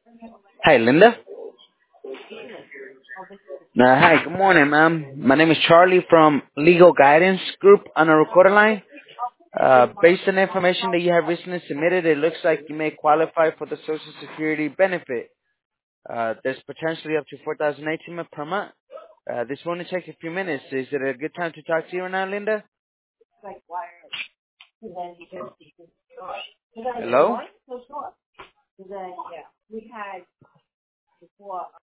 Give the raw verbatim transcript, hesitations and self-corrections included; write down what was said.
Hi, Linda. Uh, hi, good morning, ma'am. My name is Charlie from Legal Guidance Group on a recorder line. Uh, based on the information that you have recently submitted, it looks like you may qualify for the Social Security benefit. Uh, there's potentially up to four thousand eighteen per month. Uh, this will only take a few minutes. Is it a good time to talk to you right now, Linda? Hello?